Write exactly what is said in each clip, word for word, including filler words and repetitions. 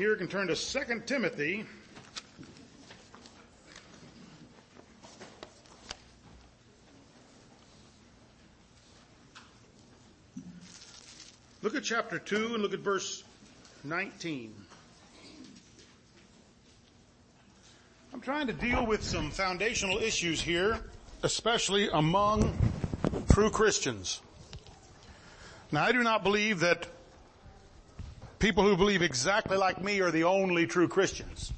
here can turn to Second Timothy. Look at chapter two and look at verse nineteen. I'm trying to deal with some foundational issues here, especially among true Christians. Now, I do not believe that people who believe exactly like me are the only true Christians.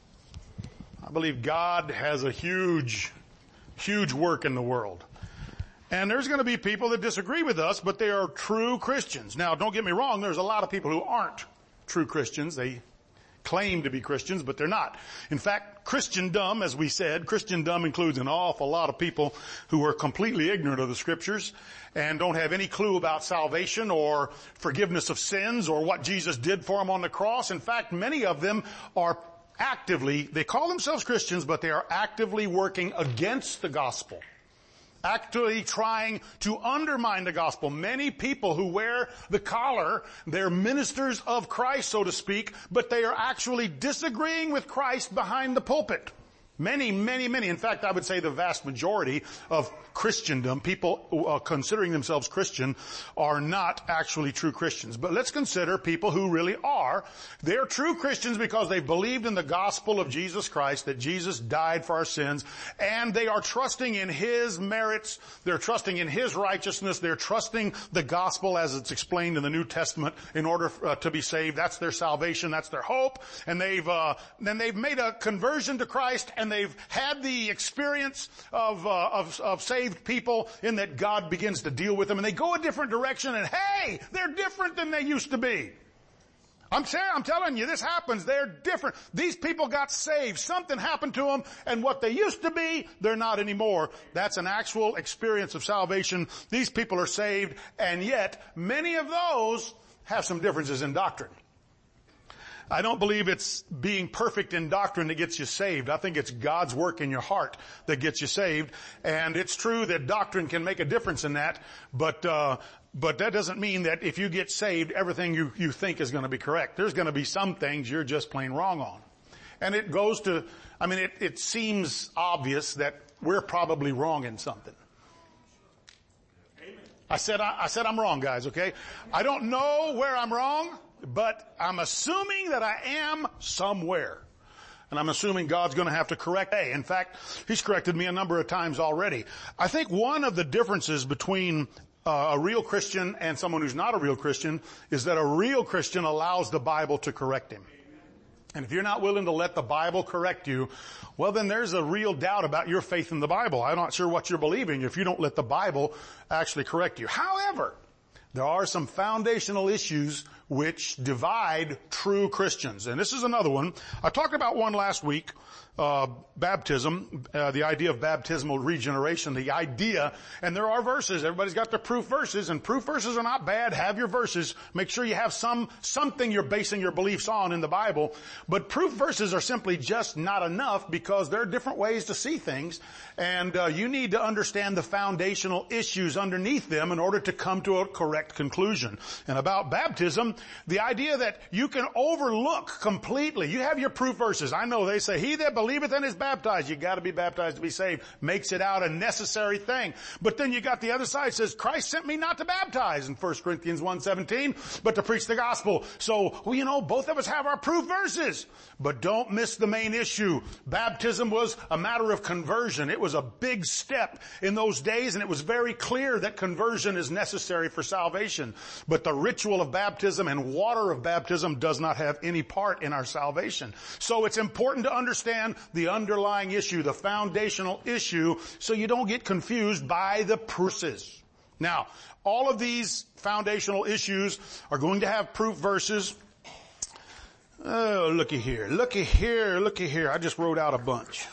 I believe God has a huge, huge work in the world. And there's going to be people that disagree with us, but they are true Christians. Now, don't get me wrong, there's a lot of people who aren't true Christians. They claim to be Christians, but they're not. In fact, Christendom, as we said, Christendom includes an awful lot of people who are completely ignorant of the Scriptures and don't have any clue about salvation or forgiveness of sins or what Jesus did for them on the cross. In fact, many of them are actively, they call themselves Christians, but they are actively working against the gospel. Actually trying to undermine the gospel. Many people who wear the collar, they're ministers of Christ, so to speak, but they are actually disagreeing with Christ behind the pulpit. Many, many, many. In fact, I would say the vast majority of Christendom, people uh, considering themselves Christian, are not actually true Christians. But let's consider people who really are. They're true Christians because they believed in the gospel of Jesus Christ, that Jesus died for our sins, and they are trusting in His merits. They're trusting in His righteousness. They're trusting the gospel as it's explained in the New Testament in order uh, to be saved. That's their salvation. That's their hope. And they've, uh, then they've made a conversion to Christ, and they've had the experience of, uh, of, of saved people in that God begins to deal with them, and they go a different direction, and hey, they're different than they used to be. I'm saying, I'm telling you, this happens. They're different. These people got saved. Something happened to them, and what they used to be, they're not anymore. That's an actual experience of salvation. These people are saved, and yet many of those have some differences in doctrine. I don't believe it's being perfect in doctrine that gets you saved. I think it's God's work in your heart that gets you saved. And it's true that doctrine can make a difference in that, but uh but that doesn't mean that if you get saved, everything you, you think is going to be correct. There's going to be some things you're just plain wrong on. And it goes to, I mean, it, it seems obvious that we're probably wrong in something. I said, I, I said I'm wrong, guys, okay? I don't know where I'm wrong, but I'm assuming that I am somewhere. And I'm assuming God's going to have to correct me. In fact, He's corrected me a number of times already. I think one of the differences between uh, a real Christian and someone who's not a real Christian is that a real Christian allows the Bible to correct him. And if you're not willing to let the Bible correct you, well, then there's a real doubt about your faith in the Bible. I'm not sure what you're believing if you don't let the Bible actually correct you. However, there are some foundational issues which divide true Christians. And this is another one. I talked about one last week, uh, baptism, uh, the idea of baptismal regeneration, the idea, and there are verses. Everybody's got their proof verses, and proof verses are not bad. Have your verses. Make sure you have some, something you're basing your beliefs on in the Bible. But proof verses are simply just not enough because there are different ways to see things, and uh, you need to understand the foundational issues underneath them in order to come to a correct conclusion. And about baptism, the idea that you can overlook completely. You have your proof verses. I know they say, he that believeth and is baptized, you gotta be baptized to be saved, makes it out a necessary thing. But then you got the other side, says, Christ sent me not to baptize in First Corinthians one seventeen, but to preach the gospel. So, well, you know, both of us have our proof verses. But don't miss the main issue. Baptism was a matter of conversion. It was a big step in those days, and it was very clear that conversion is necessary for salvation. But the ritual of baptism and water of baptism does not have any part in our salvation. So it's important to understand the underlying issue, the foundational issue, so you don't get confused by the proofs. Now, all of these foundational issues are going to have proof verses. Oh, looky here, looky here, looky here. I just wrote out a bunch.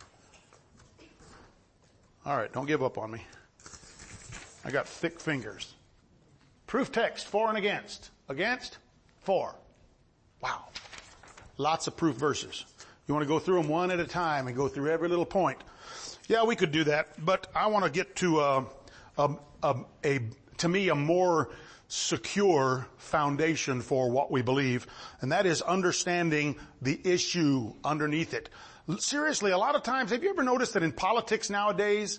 All right, don't give up on me. I got thick fingers. Proof text, for and against. Against, for. Wow. Lots of proof verses. You want to go through them one at a time and go through every little point. Yeah, we could do that, but I want to get to a, a, a, a to me, a more secure foundation for what we believe, and that is understanding the issue underneath it. Seriously, a lot of times, have you ever noticed that in politics nowadays,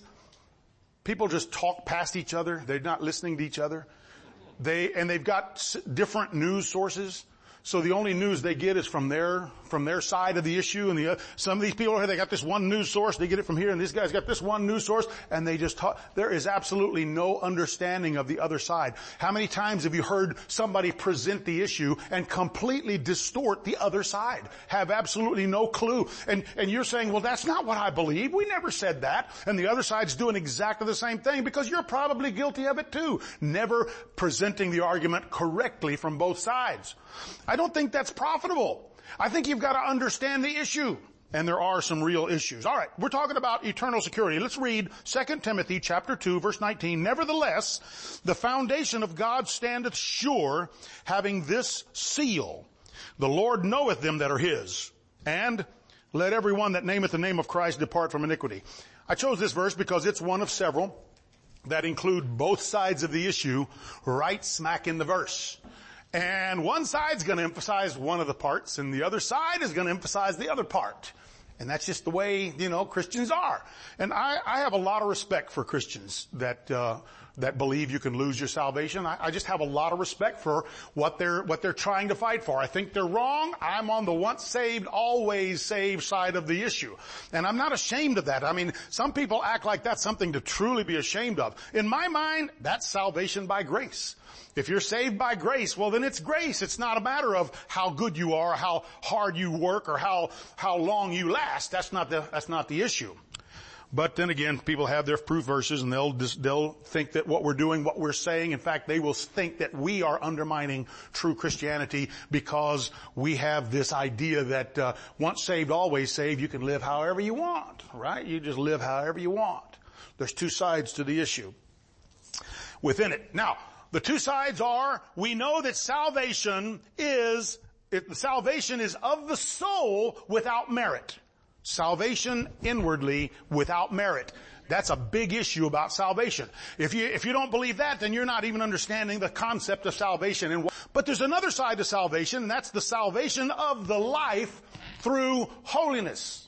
people just talk past each other? They're not listening to each other. They, and they've got different news sources. So the only news they get is from their, from their side of the issue. And the, uh, some of these people here, they got this one news source, they get it from here, and this guy's got this one news source, and they just talk. There is absolutely no understanding of the other side. How many times have you heard somebody present the issue and completely distort the other side? Have absolutely no clue. And, and you're saying, well, that's not what I believe. We never said that. And the other side's doing exactly the same thing because you're probably guilty of it too. Never presenting the argument correctly from both sides. I don't think that's profitable. I think you've got to understand the issue. And there are some real issues. All right, we're talking about eternal security. Let's read Second Timothy chapter two, verse nineteen. Nevertheless, the foundation of God standeth sure, having this seal. The Lord knoweth them that are his. And let everyone that nameth the name of Christ depart from iniquity. I chose this verse because it's one of several that include both sides of the issue right smack in the verse. And one side's going to emphasize one of the parts, and the other side is going to emphasize the other part. And that's just the way, you know, Christians are. And I, I have a lot of respect for Christians that, uh, that believe you can lose your salvation. I, I just have a lot of respect for what they're, what they're trying to fight for. I think they're wrong. I'm on the once saved, always saved side of the issue. And I'm not ashamed of that. I mean, some people act like that's something to truly be ashamed of. In my mind, that's salvation by grace. If you're saved by grace, well then it's grace. It's not a matter of how good you are, how hard you work, or how, how long you last. That's not the, that's not the issue. But then again, people have their proof verses and they'll just, they'll think that what we're doing, what we're saying, in fact, they will think that we are undermining true Christianity because we have this idea that, uh, once saved, always saved, you can live however you want, right? You just live however you want. There's two sides to the issue within it. Now, the two sides are, we know that salvation is, it, salvation is of the soul without merit. Salvation inwardly without merit. That's a big issue about salvation. If you, if you don't believe that, then you're not even understanding the concept of salvation. And but there's another side to salvation, and that's the salvation of the life through holiness.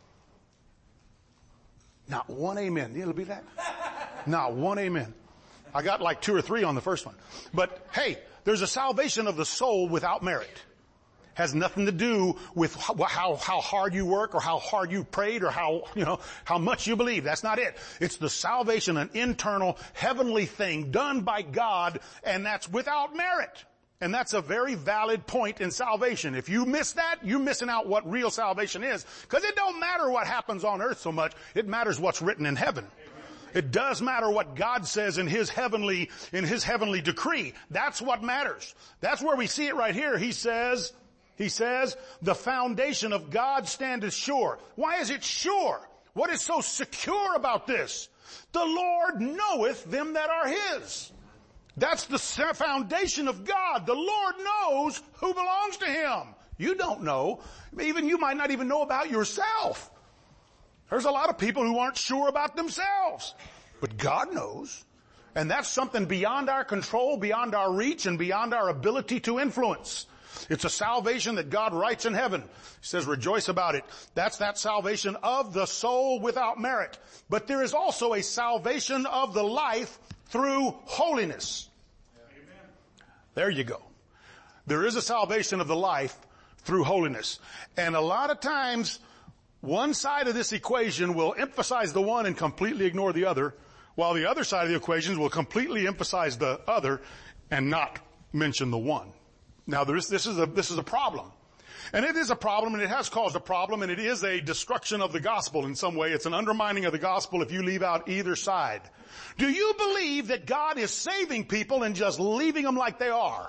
Not one amen. It'll be that. Not one amen. I got like two or three on the first one. But hey, there's a salvation of the soul without merit. Has nothing to do with how, how hard you work or how hard you prayed or how, you know, how much you believe. That's not it. It's the salvation, an internal heavenly thing done by God, and that's without merit. And that's a very valid point in salvation. If you miss that, you're missing out what real salvation is. Because it don't matter what happens on earth so much. It matters what's written in heaven. It does matter what God says in His heavenly, in His heavenly decree. That's what matters. That's where we see it right here. He says, He says, the foundation of God standeth sure. Why is it sure? What is so secure about this? The Lord knoweth them that are His. That's the foundation of God. The Lord knows who belongs to Him. You don't know. Even you might not even know about yourself. There's a lot of people who aren't sure about themselves. But God knows. And that's something beyond our control, beyond our reach, and beyond our ability to influence. It's a salvation that God writes in heaven. He says, rejoice about it. That's that salvation of the soul without merit. But there is also a salvation of the life through holiness. Amen. There you go. There is a salvation of the life through holiness. And a lot of times, one side of this equation will emphasize the one and completely ignore the other, while the other side of the equation will completely emphasize the other and not mention the one. Now, there's, this is a, this is a problem. And it is a problem, and it has caused a problem, and it is a destruction of the gospel in some way. It's an undermining of the gospel if you leave out either side. Do you believe that God is saving people and just leaving them like they are?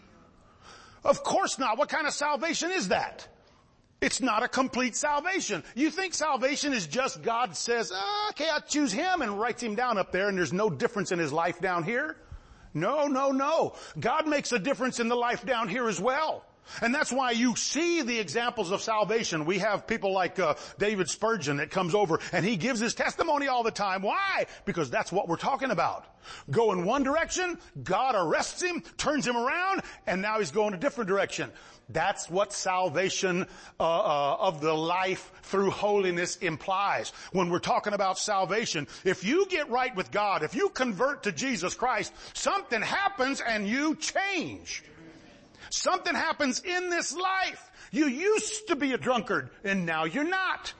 Of course not. What kind of salvation is that? It's not a complete salvation. You think salvation is just God says, oh, okay, I'll choose him, and writes him down up there, and there's no difference in his life down here? No, no, no. God makes a difference in the life down here as well. And that's why you see the examples of salvation. We have people like uh, David Spurgeon that comes over and he gives his testimony all the time. Why? Because that's what we're talking about. Go in one direction, God arrests him, turns him around, and now he's going a different direction. That's what salvation uh, uh, of the life through holiness implies. When we're talking about salvation, if you get right with God, if you convert to Jesus Christ, something happens and you change. Something happens in this life. You used to be a drunkard, and now you're not.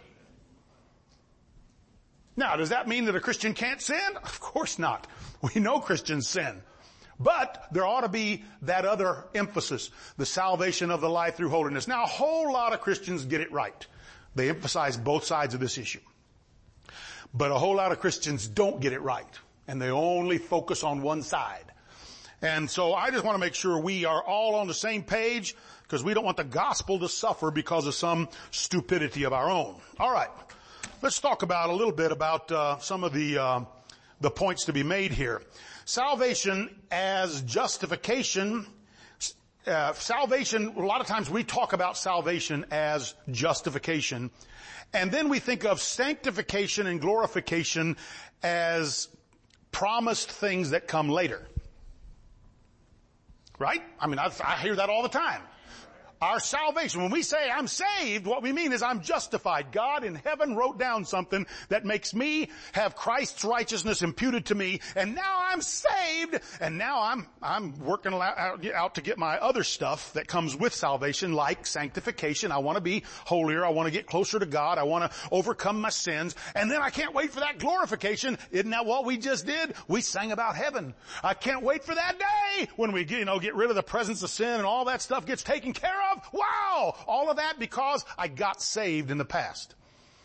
Now, does that mean that a Christian can't sin? Of course not. We know Christians sin. But there ought to be that other emphasis, the salvation of the life through holiness. Now, a whole lot of Christians get it right. They emphasize both sides of this issue. But a whole lot of Christians don't get it right, and they only focus on one side. And so I just want to make sure we are all on the same page, because we don't want the gospel to suffer because of some stupidity of our own. All right. Let's talk about a little bit about uh, some of the uh, the points to be made here. Salvation as justification. Uh, salvation, a lot of times we talk about salvation as justification. And then we think of sanctification and glorification as promised things that come later. Right? I mean, I, I hear that all the time. Our salvation, when we say I'm saved, what we mean is I'm justified. God in heaven wrote down something that makes me have Christ's righteousness imputed to me, and now I'm saved, and now I'm, I'm working out, out to get my other stuff that comes with salvation, like sanctification. I want to be holier. I want to get closer to God. I want to overcome my sins. And then I can't wait for that glorification. Isn't that what we just did? We sang about heaven. I can't wait for that day when we, you know, get rid of the presence of sin and all that stuff gets taken care of. Wow! All of that because I got saved in the past.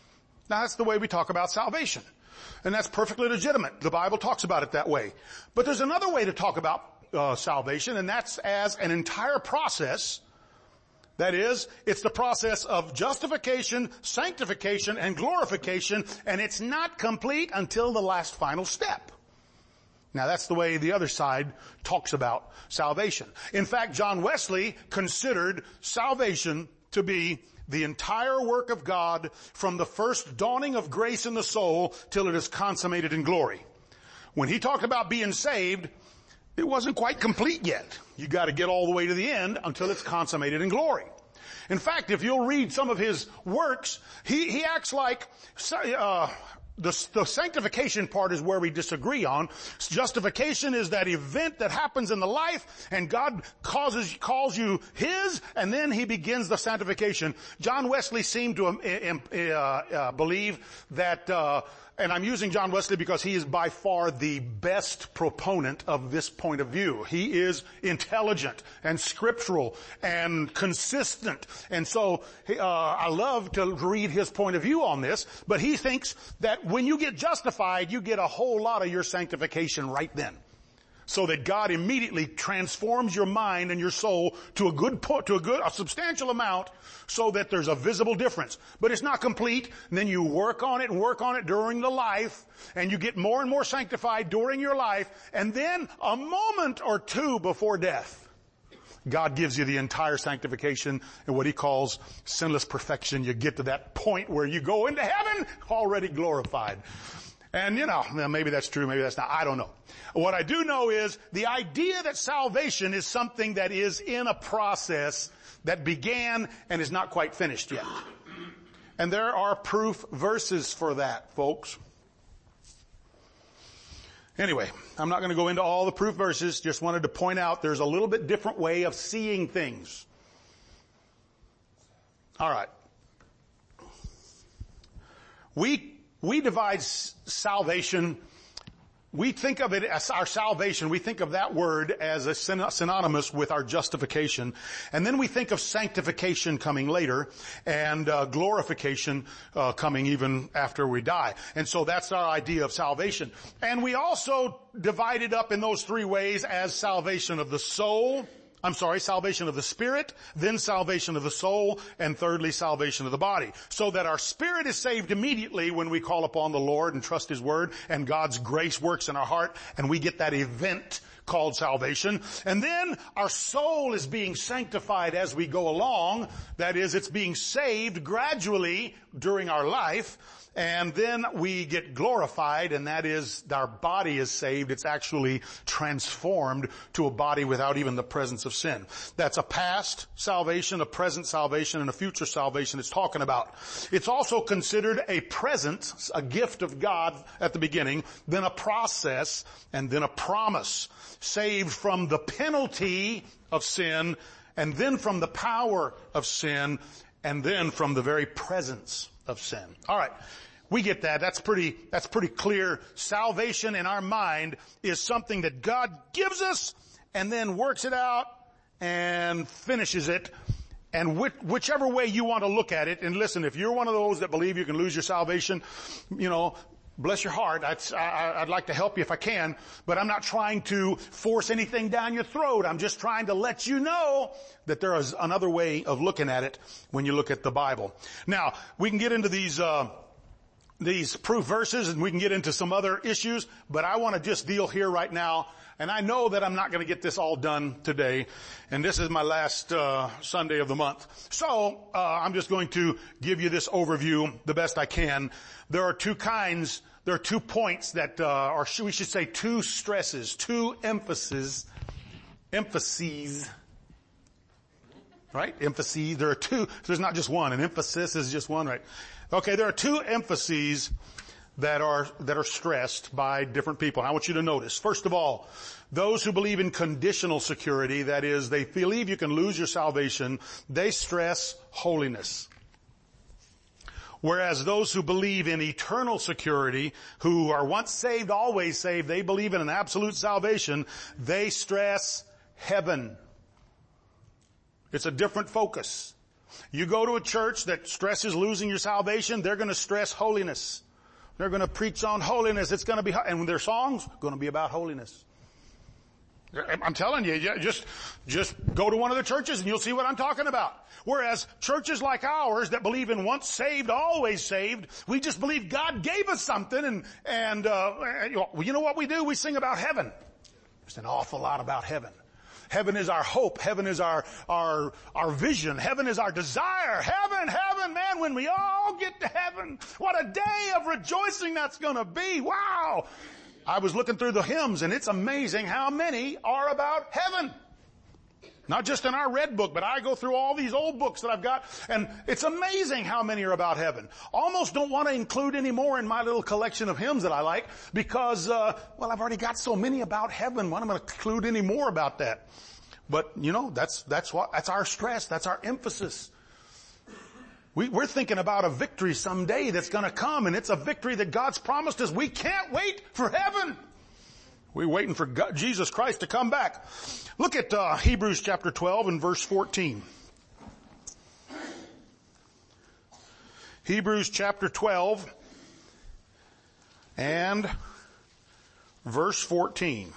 Now that's the way we talk about salvation. And that's perfectly legitimate. The Bible talks about it that way. But there's another way to talk about uh, salvation, and that's as an entire process. That is, it's the process of justification, sanctification, and glorification, and it's not complete until the last final step. Now that's the way the other side talks about salvation. In fact, John Wesley considered salvation to be the entire work of God from the first dawning of grace in the soul till it is consummated in glory. When he talked about being saved, it wasn't quite complete yet. You got to get all the way to the end until it's consummated in glory. In fact, if you'll read some of his works, he, he acts like, uh, The, the sanctification part is where we disagree on. Justification is that event that happens in the life, and God causes, calls you His, and then He begins the sanctification. John Wesley seemed to uh, uh, believe that, uh, and I'm using John Wesley because he is by far the best proponent of this point of view. He is intelligent and scriptural and consistent. And so uh, I love to read his point of view on this, but he thinks that when you get justified, you get a whole lot of your sanctification right then. So that God immediately transforms your mind and your soul to a good, to a good, a substantial amount so that there's a visible difference. But it's not complete. And then you work on it and work on it during the life, and you get more and more sanctified during your life. And then a moment or two before death, God gives you the entire sanctification and what He calls sinless perfection. You get to that point where you go into heaven already glorified. And, you know, maybe that's true, maybe that's not. I don't know. What I do know is the idea that salvation is something that is in a process that began and is not quite finished yet. And there are proof verses for that, folks. Anyway, I'm not going to go into all the proof verses. Just wanted to point out there's a little bit different way of seeing things. All right. We We divide salvation, we think of it as our salvation, we think of that word as a synonymous with our justification. And then we think of sanctification coming later and uh, glorification uh, coming even after we die. And so that's our idea of salvation. And we also divide it up in those three ways as salvation of the soul, I'm sorry, salvation of the spirit, then salvation of the soul, and thirdly, salvation of the body. So that our spirit is saved immediately when we call upon the Lord and trust His word, and God's grace works in our heart, and we get that event called salvation. And then our soul is being sanctified as we go along. That is, it's being saved gradually during our life. And then we get glorified, and that is, our body is saved. It's actually transformed to a body without even the presence of sin. That's a past salvation, a present salvation, and a future salvation it's talking about. It's also considered a present, a gift of God at the beginning, then a process, and then a promise. Saved from the penalty of sin, and then from the power of sin, and then from the very presence of sin. All right. We get that. That's pretty, that's pretty clear. Salvation in our mind is something that God gives us and then works it out and finishes it. And which, whichever way you want to look at it, and listen, if you're one of those that believe you can lose your salvation, you know, bless your heart. I'd, I, I'd like to help you if I can, but I'm not trying to force anything down your throat. I'm just trying to let you know that there is another way of looking at it when you look at the Bible. Now, we can get into these, uh, these proof verses, and we can get into some other issues, but I want to just deal here right now. And I know that I'm not going to get this all done today, and this is my last uh Sunday of the month. So uh I'm just going to give you this overview the best I can. There are two kinds, there are two points that uh or we should say two stresses, two emphases, emphases, right? Emphases. There are two, there's not just one. An emphasis is just one, right? Okay, there are two emphases that are, that are stressed by different people. I want you to notice. First of all, those who believe in conditional security, that is, they believe you can lose your salvation, they stress holiness. Whereas those who believe in eternal security, who are once saved, always saved, they believe in an absolute salvation, they stress heaven. It's a different focus. You go to a church that stresses losing your salvation, they're going to stress holiness. They're going to preach on holiness. It's going to be, and their songs going to be about holiness. I'm telling you, just, just go to one of the churches and you'll see what I'm talking about. Whereas churches like ours that believe in once saved, always saved, we just believe God gave us something, and, and, uh, you know what we do? We sing about heaven. There's an awful lot about heaven. Heaven is our hope. Heaven is our, our, our vision. Heaven is our desire. Heaven, heaven, man, when we all get to heaven, what a day of rejoicing that's gonna be. Wow. I was looking through the hymns, and it's amazing how many are about heaven. Not just in our red book, but I go through all these old books that I've got, and it's amazing how many are about heaven. Almost don't want to include any more in my little collection of hymns that I like, because, uh, well, I've already got so many about heaven. Why am I going to include any more about that? But, you know, that's, that's what, that's our stress. That's our emphasis. We, we're thinking about a victory someday that's going to come, and it's a victory that God's promised us. We can't wait for heaven. We're waiting for God, Jesus Christ to come back. Look at uh, Hebrews chapter twelve and verse fourteen. Hebrews chapter twelve and verse fourteen.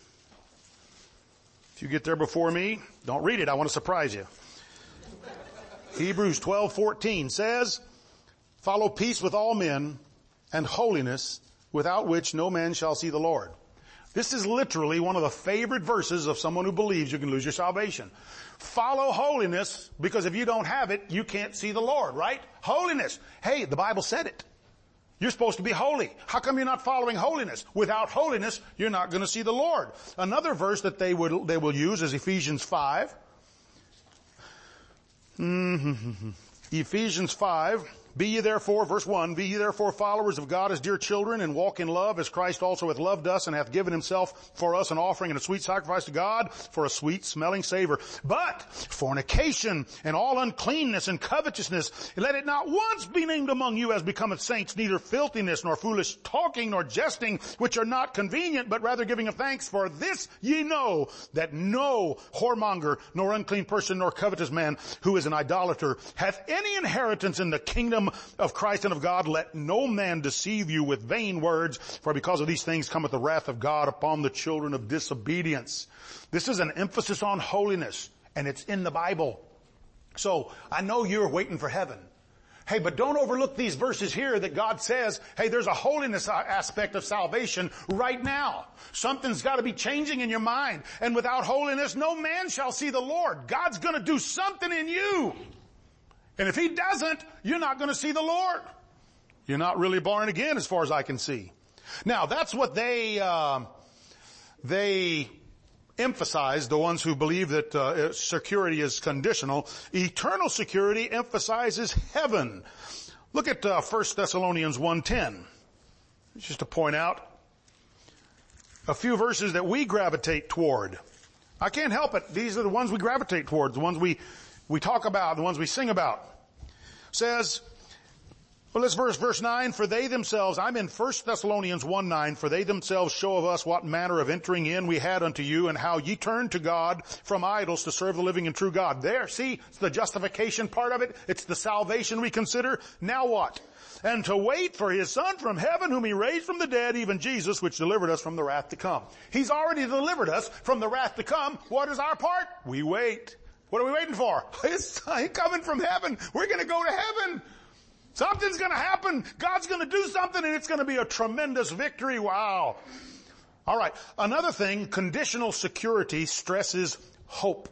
If you get there before me, don't read it. I want to surprise you. Hebrews twelve fourteen says, "Follow peace with all men and holiness, without which no man shall see the Lord." This is literally one of the favorite verses of someone who believes you can lose your salvation. Follow holiness, because if you don't have it, you can't see the Lord, right? Holiness. Hey, the Bible said it. You're supposed to be holy. How come you're not following holiness? Without holiness, you're not going to see the Lord. Another verse that they would, they will use is Ephesians five. Mm-hmm. Ephesians five. "Be ye therefore," verse one, "Be ye therefore followers of God as dear children, and walk in love, as Christ also hath loved us, and hath given himself for us an offering and a sweet sacrifice to God, for a sweet smelling savor. But fornication and all uncleanness and covetousness, let it not once be named among you as becometh saints, neither filthiness, nor foolish talking, nor jesting, which are not convenient, but rather giving of thanks. For this ye know, that no whoremonger, nor unclean person, nor covetous man, who is an idolater, hath any inheritance in the kingdom of Christ and of God. Let no man deceive you with vain words, for because of these things cometh the wrath of God upon the children of disobedience." This is an emphasis on holiness, and it's in the Bible. So I know you're waiting for heaven. Hey, but don't overlook these verses here that God says, hey, there's a holiness aspect of salvation right now. Something's got to be changing in your mind. And without holiness, no man shall see the Lord. God's going to do something in you. And if he doesn't, you're not going to see the Lord. You're not really born again as far as I can see. Now, that's what they, uh, they emphasize, the ones who believe that uh, security is conditional. Eternal security emphasizes heaven. Look at uh, First Thessalonians one ten. Just to point out a few verses that we gravitate toward. I can't help it. These are the ones we gravitate toward, the ones we, we talk about, the ones we sing about. Says, well, let's verse, verse nine, for they themselves, I'm in First Thessalonians one nine, for they themselves show of us what manner of entering in we had unto you, and how ye turned to God from idols to serve the living and true God. There, see, it's the justification part of it. It's the salvation we consider. Now what? And to wait for his Son from heaven, whom he raised from the dead, even Jesus, which delivered us from the wrath to come. He's already delivered us from the wrath to come. What is our part? We wait. What are we waiting for? He's coming from heaven. We're going to go to heaven. Something's going to happen. God's going to do something, and it's going to be a tremendous victory. Wow. All right. Another thing, conditional security stresses hope.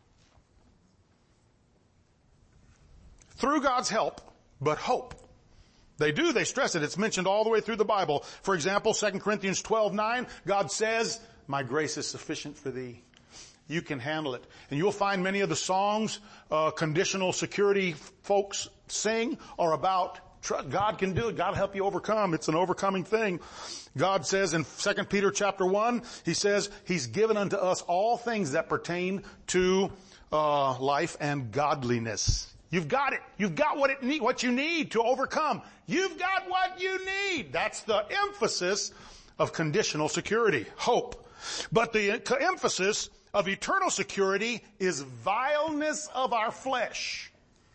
Through God's help, but hope. They do, they stress it. It's mentioned all the way through the Bible. For example, Second Corinthians twelve nine, God says, my grace is sufficient for thee. You can handle it. And you'll find many of the songs, uh, conditional security folks sing are about God can do it. God will help you overcome. It's an overcoming thing. God says in Second Peter chapter one, he says, he's given unto us all things that pertain to, uh, life and godliness. You've got it. You've got what it need, what you need to overcome. You've got what you need. That's the emphasis of conditional security, hope. But the emphasis of eternal security is vileness of our flesh.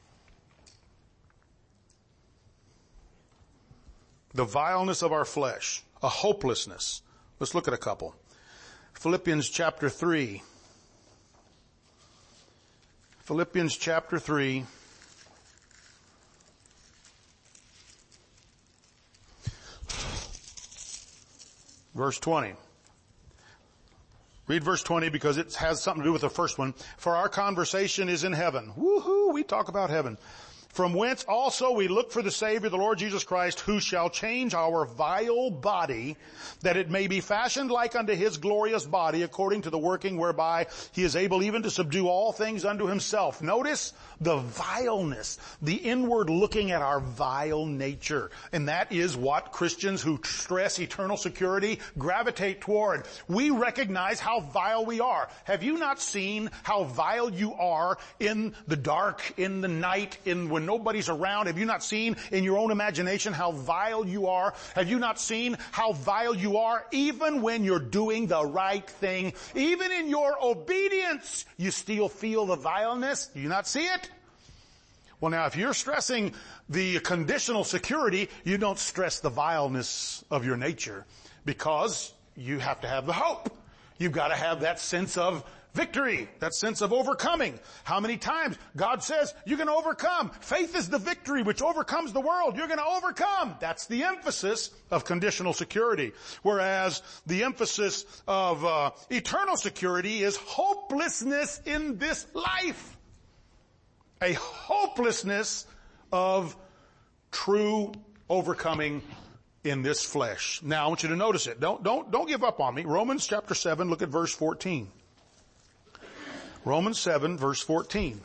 The vileness of our flesh, a hopelessness. Let's look at a couple. Philippians chapter three. Philippians chapter three. Verse twenty. Read verse twenty because it has something to do with the first one. For our conversation is in heaven. Woohoo! We talk about heaven. From whence also we look for the Savior, the Lord Jesus Christ, who shall change our vile body, that it may be fashioned like unto his glorious body, according to the working whereby he is able even to subdue all things unto himself. Notice the vileness, the inward looking at our vile nature. And that is what Christians who stress eternal security gravitate toward. We recognize how vile we are. Have you not seen how vile you are in the dark, in the night, in when nobody's around? Have you not seen in your own imagination how vile you are? Have you not seen how vile you are even when you're doing the right thing? Even in your obedience, you still feel the vileness? Do you not see it? Well, now, if you're stressing the conditional security, you don't stress the vileness of your nature because you have to have the hope. You've got to have that sense of victory, that sense of overcoming. How many times God says, you're going to overcome. Faith is the victory which overcomes the world. You're going to overcome. That's the emphasis of conditional security. Whereas the emphasis of uh, eternal security is hopelessness in this life. A hopelessness of true overcoming in this flesh. Now I want you to notice it. Don't, don't, don't give up on me. Romans chapter seven, look at verse fourteen. Romans seven, verse fourteen.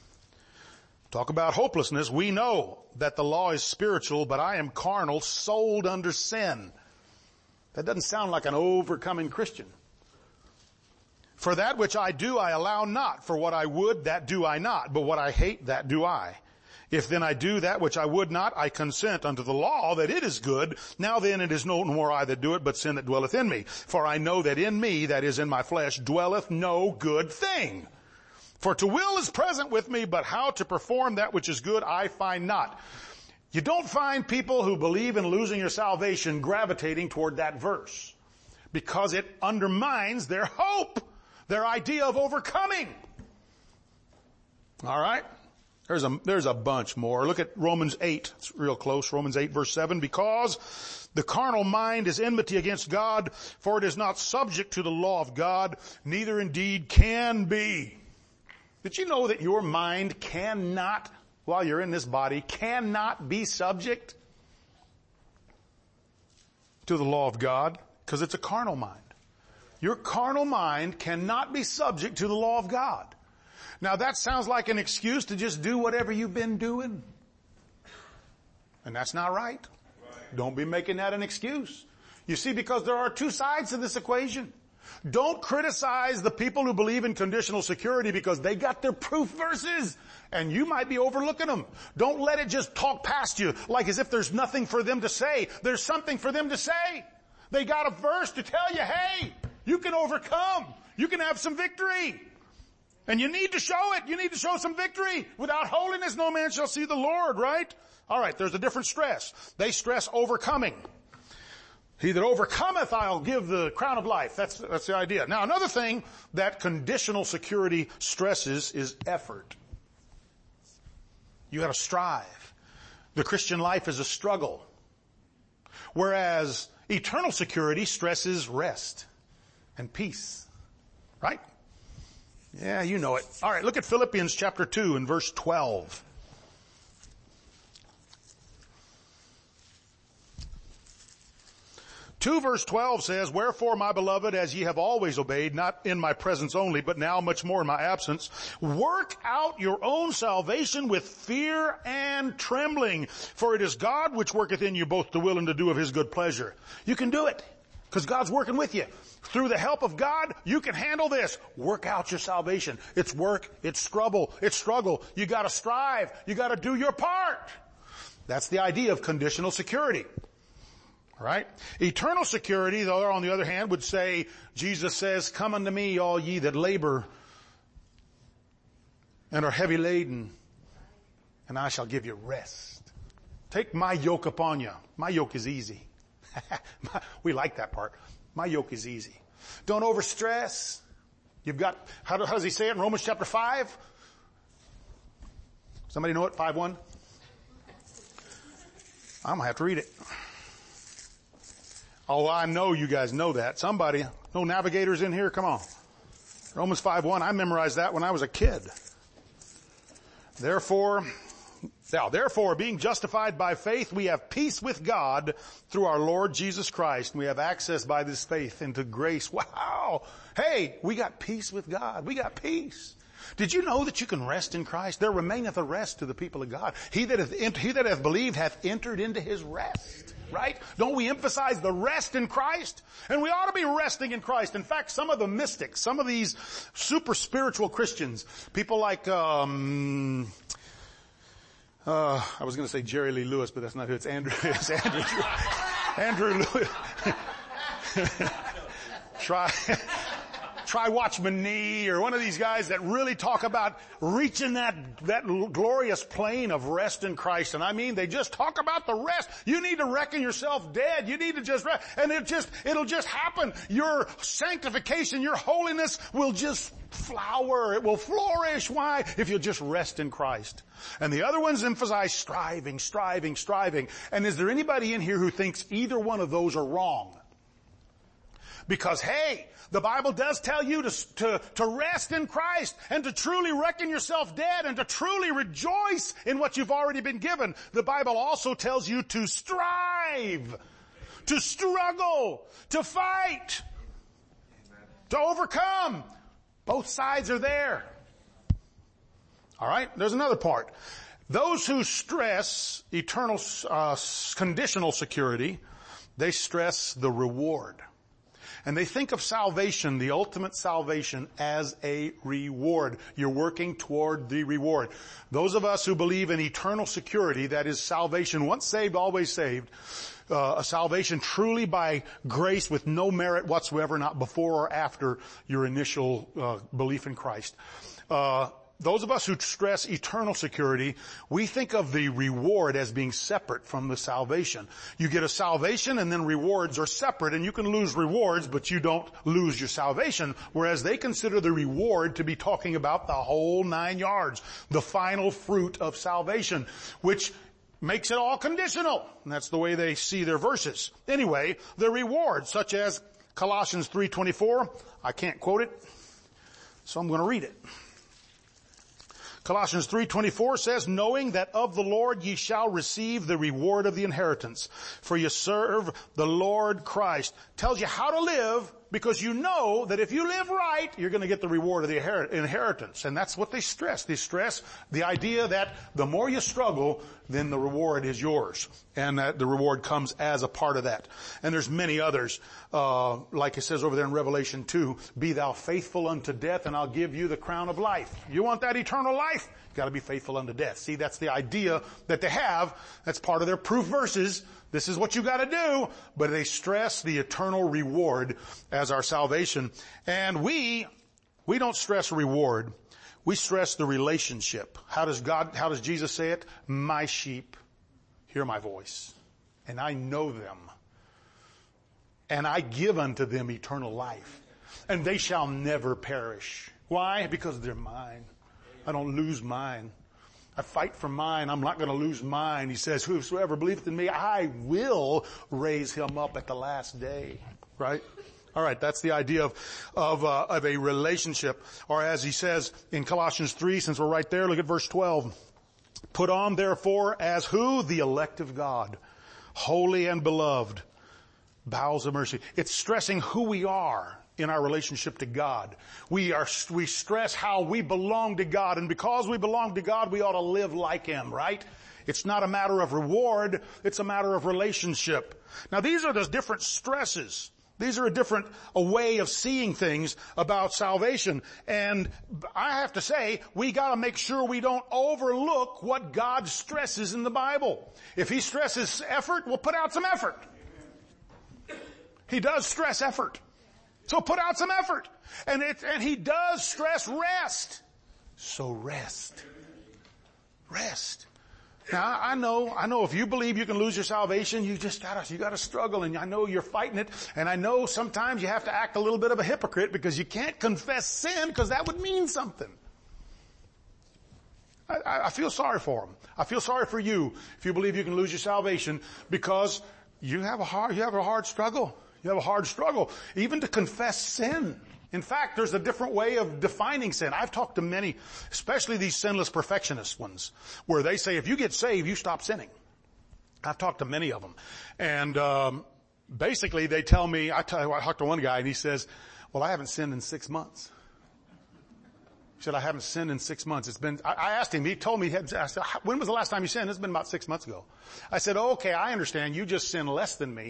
Talk about hopelessness. We know that the law is spiritual, but I am carnal, sold under sin. That doesn't sound like an overcoming Christian. For that which I do, I allow not. For what I would, that do I not. But what I hate, that do I. If then I do that which I would not, I consent unto the law that it is good. Now then it is no more I that do it, but sin that dwelleth in me. For I know that in me, that is in my flesh, dwelleth no good thing. For to will is present with me, but how to perform that which is good I find not. You don't find people who believe in losing your salvation gravitating toward that verse, because it undermines their hope, their idea of overcoming. All right? There's a, there's a bunch more. Look at Romans eight. It's real close. Romans eight verse seven. Because the carnal mind is enmity against God, for it is not subject to the law of God, neither indeed can be. Did you know that your mind cannot, while you're in this body, cannot be subject to the law of God? Because it's a carnal mind. Your carnal mind cannot be subject to the law of God. Now that sounds like an excuse to just do whatever you've been doing. And that's not right. Right. Don't be making that an excuse. You see, because there are two sides to this equation. Don't criticize the people who believe in conditional security because they got their proof verses and you might be overlooking them. Don't let it just talk past you like as if there's nothing for them to say. There's something for them to say. They got a verse to tell you, hey, you can overcome. You can have some victory. And you need to show it. You need to show some victory. Without holiness, no man shall see the Lord, right? All right, there's a different stress. They stress overcoming. He that overcometh, I'll give the crown of life. That's, that's the idea. Now, another thing that conditional security stresses is effort. You gotta strive. The Christian life is a struggle. Whereas eternal security stresses rest and peace. Right? Yeah, you know it. All right, look at Philippians chapter two and verse twelve. two verse twelve says, wherefore, my beloved, as ye have always obeyed, not in my presence only, but now much more in my absence, work out your own salvation with fear and trembling. For it is God which worketh in you both to will and to do of his good pleasure. You can do it, because God's working with you. Through the help of God, you can handle this. Work out your salvation. It's work, it's struggle, it's struggle. You gotta strive. You gotta do your part. That's the idea of conditional security. All right? Eternal security, though, on the other hand, would say, Jesus says, come unto me, all ye that labor and are heavy laden, and I shall give you rest. Take my yoke upon you. My yoke is easy. We like that part. My yoke is easy. Don't overstress. You've got, how, how does he say it in Romans chapter five? Somebody know it? five one? I'm gonna have to read it. Oh, I know you guys know that. Somebody, no navigators in here? Come on. Romans five one, I memorized that when I was a kid. Therefore, Now, therefore, being justified by faith, we have peace with God through our Lord Jesus Christ. We have access by this faith into grace. Wow! Hey, we got peace with God. We got peace. Did you know that you can rest in Christ? There remaineth a rest to the people of God. He that hath, he that hath believed hath entered into his rest. Right? Don't we emphasize the rest in Christ? And we ought to be resting in Christ. In fact, some of the mystics, some of these super spiritual Christians, people like, um, Uh, I was going to say Jerry Lee Lewis, but that's not who. It's Andrew. It's Andrew. Andrew Lewis. try, try Watchman Nee, or one of these guys that really talk about reaching that that glorious plane of rest in Christ. And I mean, they just talk about the rest. You need to reckon yourself dead. You need to just rest, and it just it'll just happen. Your sanctification, your holiness will just flower. It will flourish. Why? If you'll just rest in Christ. And the other ones emphasize striving, striving, striving. And is there anybody in here who thinks either one of those are wrong? Because, hey, the Bible does tell you to, to, to rest in Christ and to truly reckon yourself dead and to truly rejoice in what you've already been given. The Bible also tells you to strive, to struggle, to fight, to overcome. Both sides are there. All right, there's another part. Those who stress eternal, uh, conditional security, they stress the reward. And they think of salvation, the ultimate salvation, as a reward. You're working toward the reward. Those of us who believe in eternal security, that is salvation, once saved, always saved, uh, a salvation truly by grace with no merit whatsoever, not before or after your initial uh, belief in Christ. Uh, those of us who stress eternal security, we think of the reward as being separate from the salvation. You get a salvation and then rewards are separate, and you can lose rewards, but you don't lose your salvation, whereas they consider the reward to be talking about the whole nine yards, the final fruit of salvation, which makes it all conditional. And that's the way they see their verses. Anyway, the reward, such as Colossians three twenty-four, I can't quote it, so I'm going to read it. Colossians three twenty-four says, knowing that of the Lord ye shall receive the reward of the inheritance, for ye serve the Lord Christ. Tells you how to live, because you know that if you live right, you're going to get the reward of the inheritance. And that's what they stress. They stress the idea that the more you struggle, then the reward is yours. And that the reward comes as a part of that. And there's many others. Uh, like it says over there in Revelation two, be thou faithful unto death, and I'll give you the crown of life. You want that eternal life? You gotta be faithful unto death. See, that's the idea that they have. That's part of their proof verses. This is what you gotta do. But they stress the eternal reward as our salvation. And we, we don't stress reward. We stress the relationship. How does God, how does Jesus say it? My sheep hear my voice, and I know them, and I give unto them eternal life, and they shall never perish. Why? Because they're mine. I don't lose mine. I fight for mine. I'm not going to lose mine. He says, whosoever believeth in me, I will raise him up at the last day. Right? All right, that's the idea of of, uh, of a relationship. Or as he says in Colossians three, since we're right there, look at verse twelve. Put on therefore as who? The elect of God, holy and beloved, bowels of mercy. It's stressing who we are in our relationship to God. We are, we stress how we belong to God, and because we belong to God, we ought to live like Him, right? It's not a matter of reward, it's a matter of relationship. Now these are the different stresses. These are a different a way of seeing things about salvation. And I have to say, we gotta make sure we don't overlook what God stresses in the Bible. If He stresses effort, we'll put out some effort. He does stress effort. So put out some effort. And it, and He does stress rest. So rest. Rest. Now, I know, I know if you believe you can lose your salvation, you just gotta, you gotta struggle, and I know you're fighting it, and I know sometimes you have to act a little bit of a hypocrite because you can't confess sin because that would mean something. I, I feel sorry for them. I feel sorry for you if you believe you can lose your salvation because you have a hard, you have a hard struggle. You have a hard struggle even to confess sin. In fact, there's a different way of defining sin. I've talked to many, especially these sinless perfectionist ones, where they say if you get saved, you stop sinning. I've talked to many of them. And um basically they tell me, I, tell, I talked to one guy and he says, well, I haven't sinned in six months. He said, I haven't sinned in six months. It's been, I, I asked him, he told me, I said, when was the last time you sinned? It's been about six months ago. I said, oh, okay, I understand. You just sin less than me.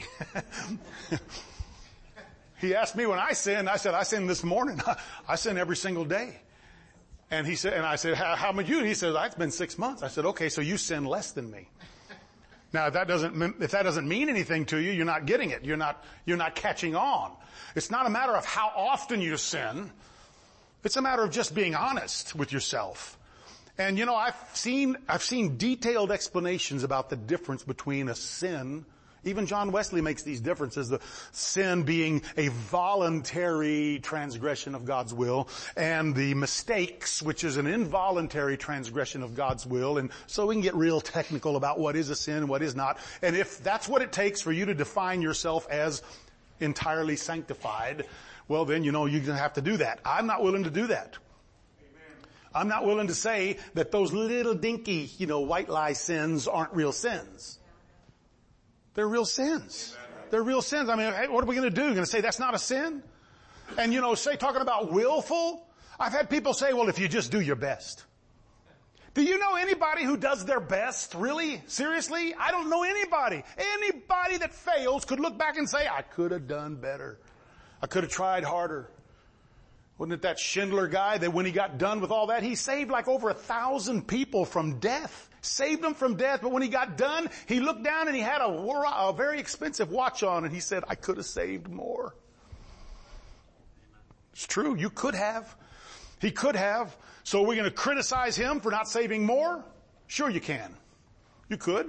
He asked me when I sinned. I said, I sinned this morning. I sin every single day. And he said, and I said, how, how about you? And he said, it's been six months. I said, okay, so you sin less than me. Now, if that doesn't, if that doesn't mean anything to you, you're not getting it. You're not, you're not catching on. It's not a matter of how often you sin. It's a matter of just being honest with yourself. And you know, I've seen, I've seen detailed explanations about the difference between a sin. Even John Wesley makes these differences, the sin being a voluntary transgression of God's will, and the mistakes, which is an involuntary transgression of God's will. And so we can get real technical about what is a sin and what is not. And if that's what it takes for you to define yourself as entirely sanctified, well then, you know, you're going to have to do that. I'm not willing to do that. I'm not willing to say that those little dinky, you know, white lie sins aren't real sins. They're real sins. They're real sins. I mean, hey, what are we going to do? Going to say that's not a sin? And you know, say talking about willful. I've had people say, well, if you just do your best. Do you know anybody who does their best? Really? Seriously? I don't know anybody. Anybody that fails could look back and say, I could have done better. I could have tried harder. Wasn't it that Schindler guy that when he got done with all that, he saved like over a thousand people from death. Saved them from death, but when he got done, he looked down and he had a, a very expensive watch on and he said, I could have saved more. It's true, you could have. He could have. So we're going to criticize him for not saving more? Sure you can. You could.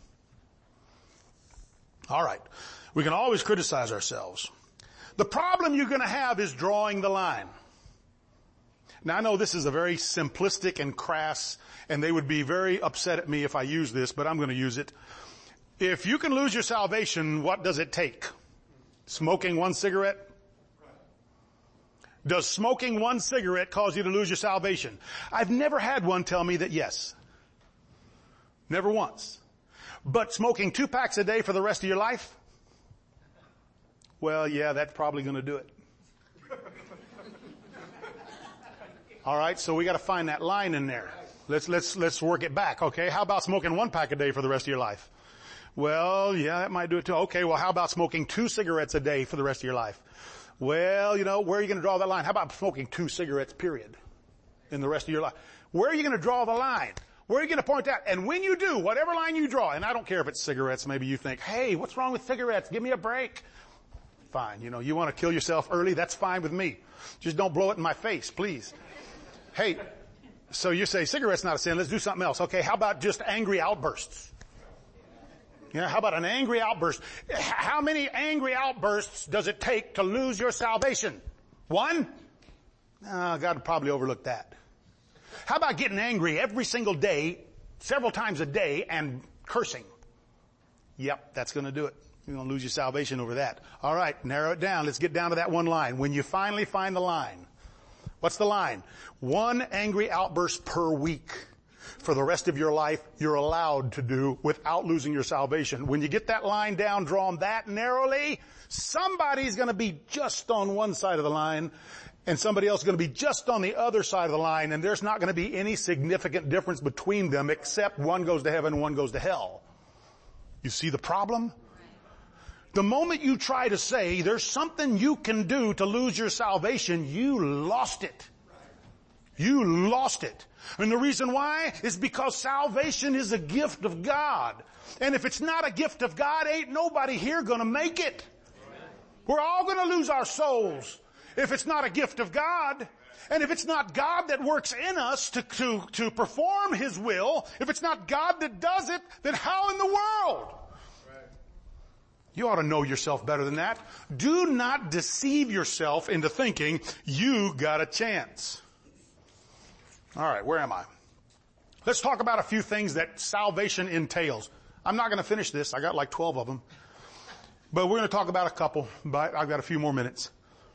All right. We can always criticize ourselves. The problem you're going to have is drawing the line. Now I know this is a very simplistic and crass, and they would be very upset at me if I use this, but I'm going to use it. If you can lose your salvation, what does it take? Smoking one cigarette? Does smoking one cigarette cause you to lose your salvation? I've never had one tell me that yes. Never once. But smoking two packs a day for the rest of your life? Well, yeah, that's probably going to do it. All right, so we got to find that line in there. Let's let's let's work it back. Okay, how about smoking one pack a day for the rest of your life? Well, yeah, that might do it too. Okay, well, how about smoking two cigarettes a day for the rest of your life? Well, you know, where are you going to draw that line? How about smoking two cigarettes, period, in the rest of your life? Where are you going to draw the line? Where are you going to point that? And when you do, whatever line you draw, and I don't care if it's cigarettes, maybe you think, hey, what's wrong with cigarettes? Give me a break. Fine. You know, you want to kill yourself early? That's fine with me. Just don't blow it in my face, please. Hey, so you say cigarettes not a sin. Let's do something else. Okay, how about just angry outbursts? Yeah, how about an angry outburst? How many angry outbursts does it take to lose your salvation? One? Oh, God would probably overlook that. How about getting angry every single day, several times a day, and cursing? Yep, that's going to do it. You're going to lose your salvation over that. All right, narrow it down. Let's get down to that one line. When you finally find the line, what's the line? One angry outburst per week. For the rest of your life, you're allowed to do without losing your salvation. When you get that line down, drawn that narrowly, somebody's going to be just on one side of the line, and somebody else is going to be just on the other side of the line, and there's not going to be any significant difference between them except one goes to heaven and one goes to hell. You see the problem? The moment you try to say there's something you can do to lose your salvation, you lost it. You lost it. And the reason why is because salvation is a gift of God. And if it's not a gift of God, ain't nobody here gonna make it. We're all gonna lose our souls if it's not a gift of God. And if it's not God that works in us to, to, to perform His will, if it's not God that does it, then how in the world? You ought to know yourself better than that. Do not deceive yourself into thinking you got a chance. All right, where am I? Let's talk about a few things that salvation entails. I'm not going to finish this. I got like twelve of them. But we're going to talk about a couple, but I've got a few more minutes.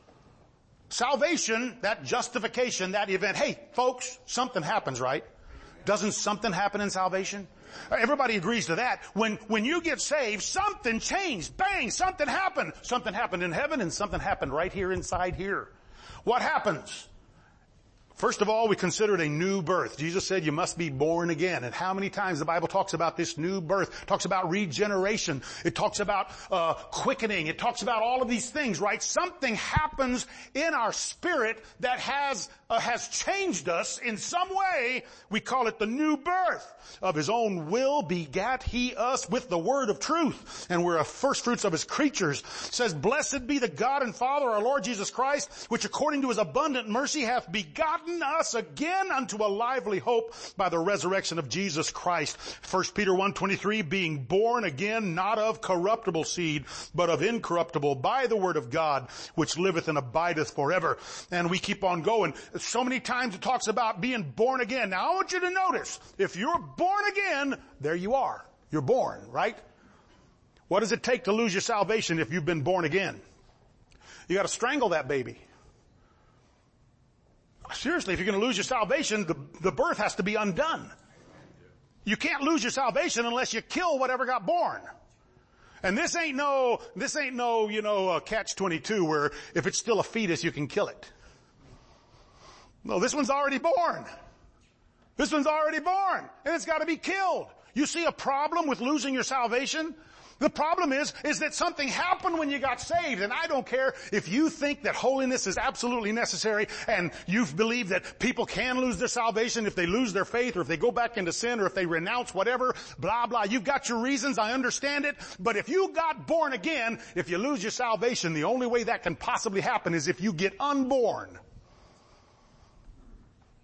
Salvation, that justification, that event. Hey, folks, something happens, right? Doesn't something happen in salvation? Everybody agrees to that. When, when you get saved, something changed. Bang, something happened. Something happened in heaven and something happened right here inside here. What happens? First of all, we consider it a new birth. Jesus said you must be born again. And how many times the Bible talks about this new birth? It talks about regeneration. It talks about uh quickening. It talks about all of these things, right? Something happens in our spirit that has uh, has changed us in some way. We call it the new birth. Of His own will begat He us with the word of truth. And we're a first fruits of His creatures. It says, blessed be the God and Father, our Lord Jesus Christ, which according to His abundant mercy hath begotten us again unto a lively hope by the resurrection of Jesus Christ. First Peter one twenty-three, being born again, not of corruptible seed, but of incorruptible, by the word of God, which liveth and abideth forever. And we keep on going. So many times it talks about being born again. Now I want you to notice, if you're born again, there you are. You're born, right? What does it take to lose your salvation if you've been born again? You got to strangle that baby. Seriously, if you're going to lose your salvation, the, the birth has to be undone. You can't lose your salvation unless you kill whatever got born. And this ain't no, this ain't no, you know, uh, catch twenty-two where if it's still a fetus, you can kill it. No, this one's already born. This one's already born, and it's got to be killed. You see a problem with losing your salvation? The problem is, is that something happened when you got saved, and I don't care if you think that holiness is absolutely necessary, and you believe that people can lose their salvation if they lose their faith, or if they go back into sin, or if they renounce whatever, blah, blah. You've got your reasons, I understand it, but if you got born again, if you lose your salvation, the only way that can possibly happen is if you get unborn.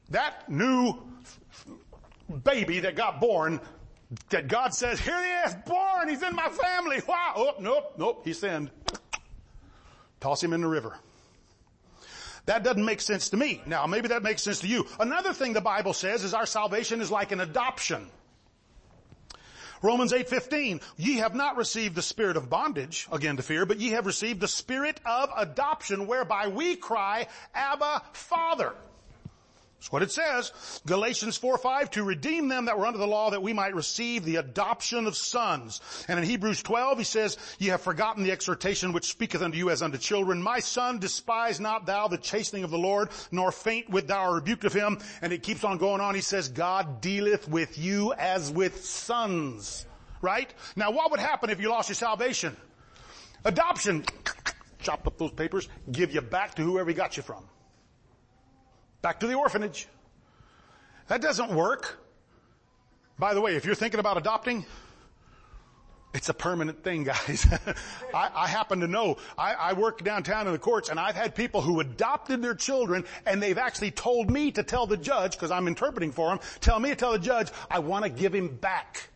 That new baby that got born, that God says, here he is, born, he's in my family. Wow. Oh, nope, nope, he sinned. Toss him in the river. That doesn't make sense to me. Now, maybe that makes sense to you. Another thing the Bible says is our salvation is like an adoption. Romans eight fifteen, ye have not received the spirit of bondage, again to fear, but ye have received the spirit of adoption, whereby we cry, Abba, Father. That's what it says. Galatians four five, to redeem them that were under the law, that we might receive the adoption of sons. And in Hebrews twelve, he says, ye have forgotten the exhortation which speaketh unto you as unto children. My son, despise not thou the chastening of the Lord, nor faint with thou a rebuke of him. And it keeps on going on. He says, God dealeth with you as with sons. Right? Now what would happen if you lost your salvation? Adoption. Chop up those papers, give you back to whoever he got you from. Back to the orphanage. That doesn't work. By the way, if you're thinking about adopting, it's a permanent thing, guys. I, I happen to know, I, I work downtown in the courts, and I've had people who adopted their children, and they've actually told me to tell the judge, because I'm interpreting for them, tell me to tell the judge, I want to give him back.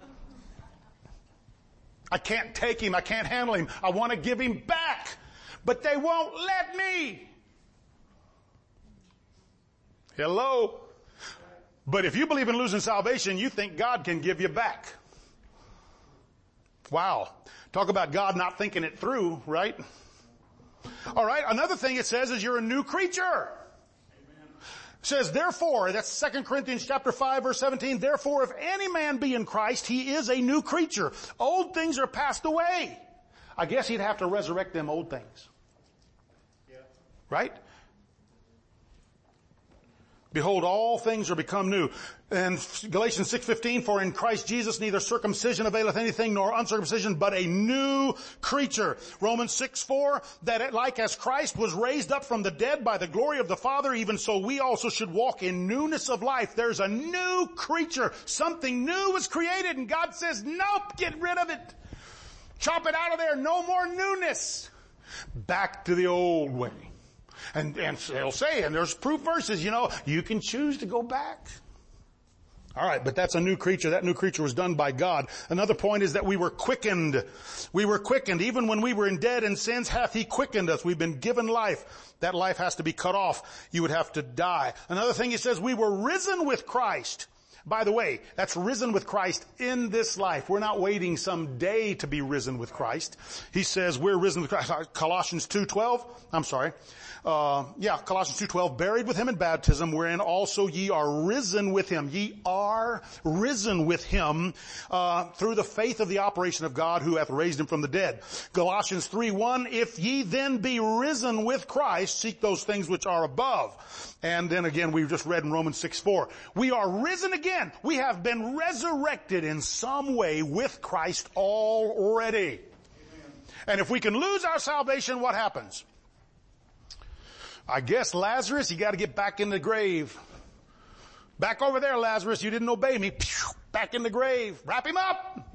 I can't take him, I can't handle him, I want to give him back. But they won't let me. Hello? But if you believe in losing salvation, you think God can give you back. Wow. Talk about God not thinking it through, right? All right. Another thing it says is you're a new creature. It says, therefore, that's Second Corinthians chapter five, verse seventeen, therefore, if any man be in Christ, he is a new creature. Old things are passed away. I guess he'd have to resurrect them old things. Yeah. Right? Behold, all things are become new. And Galatians six fifteen, for in Christ Jesus neither circumcision availeth anything nor uncircumcision, but a new creature. Romans six four, that it, like as Christ was raised up from the dead by the glory of the Father, even so we also should walk in newness of life. There's a new creature. Something new was created, and God says, nope, get rid of it. Chop it out of there. No more newness. Back to the old way. And, and they'll say, and there's proof verses, you know, you can choose to go back. All right, but that's a new creature. That new creature was done by God. Another point is that we were quickened. We were quickened. Even when we were in dead in sins, hath he quickened us. We've been given life. That life has to be cut off. You would have to die. Another thing he says, we were risen with Christ. By the way, that's risen with Christ in this life. We're not waiting some day to be risen with Christ. He says we're risen with Christ. Colossians two twelve. I'm sorry. Uh, yeah, Colossians two twelve, buried with him in baptism, wherein also ye are risen with him. Ye are risen with him, uh, through the faith of the operation of God who hath raised him from the dead. Colossians three one, if ye then be risen with Christ, seek those things which are above. And then again, we've just read in Romans six four, we are risen again. We have been resurrected in some way with Christ already. Amen. And if we can lose our salvation, what happens? I guess Lazarus, you got to get back in the grave. Back over there, Lazarus, you didn't obey me. Back in the grave. Wrap him up.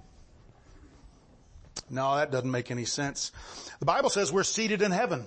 No, that doesn't make any sense. The Bible says we're seated in heaven.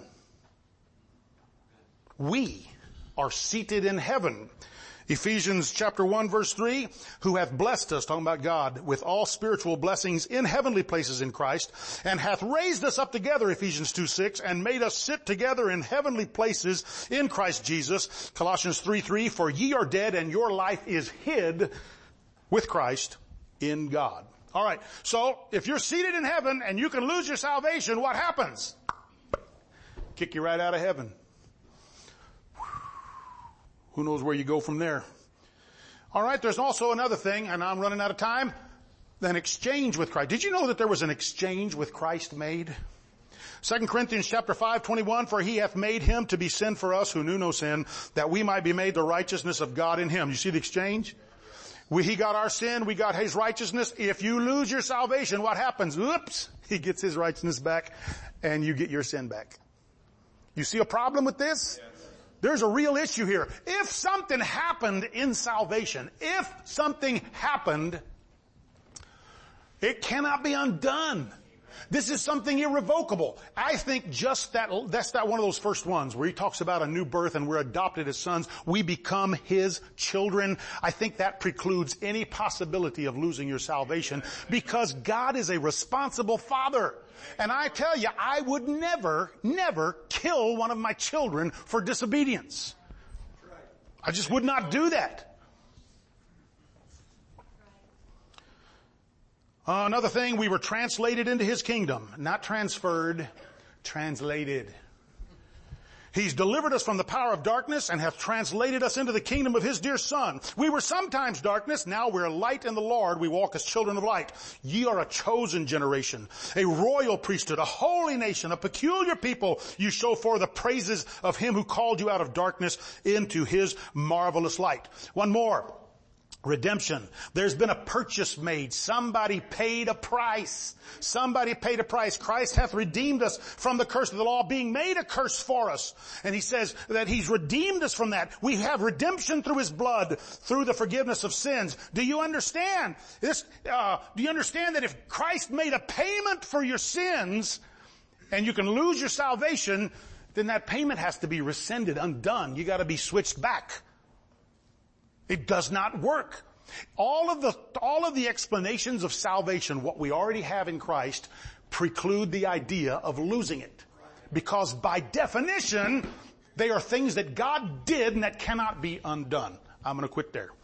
We are seated in heaven. Ephesians chapter one verse three, who hath blessed us, talking about God, with all spiritual blessings in heavenly places in Christ, and hath raised us up together, Ephesians two six, and made us sit together in heavenly places in Christ Jesus, Colossians three three, for ye are dead and your life is hid with Christ in God. All right, so if you're seated in heaven and you can lose your salvation, what happens? Kick you right out of heaven. Who knows where you go from there? All right, there's also another thing, and I'm running out of time, an exchange with Christ. Did you know that there was an exchange with Christ made? Second Corinthians chapter five twenty-one, for he hath made him to be sin for us who knew no sin, that we might be made the righteousness of God in him. You see the exchange? We, he got our sin, we got his righteousness. If you lose your salvation, what happens? Oops, he gets his righteousness back, and you get your sin back. You see a problem with this? Yes. There's a real issue here. If something happened in salvation, if something happened, it cannot be undone. This is something irrevocable. I think just that, that's that one of those first ones where he talks about a new birth and we're adopted as sons. We become his children. I think that precludes any possibility of losing your salvation because God is a responsible father. And I tell you, I would never, never kill one of my children for disobedience. I just would not do that. Uh, another thing, we were translated into his kingdom. Not transferred, translated. He's delivered us from the power of darkness and hath translated us into the kingdom of his dear Son. We were sometimes darkness, now we're light in the Lord. We walk as children of light. Ye are a chosen generation, a royal priesthood, a holy nation, a peculiar people. You show forth the praises of him who called you out of darkness into his marvelous light. One more. Redemption. There's been a purchase made. Somebody paid a price. Somebody paid a price. Christ hath redeemed us from the curse of the law, being made a curse for us. And he says that he's redeemed us from that. We have redemption through his blood, through the forgiveness of sins. Do you understand this? Uh, do you understand that if Christ made a payment for your sins and you can lose your salvation, then that payment has to be rescinded, undone. You got to be switched back. It does not work. All of the, all of the explanations of salvation, what we already have in Christ, preclude the idea of losing it. Because by definition, they are things that God did and that cannot be undone. I'm going to quit there.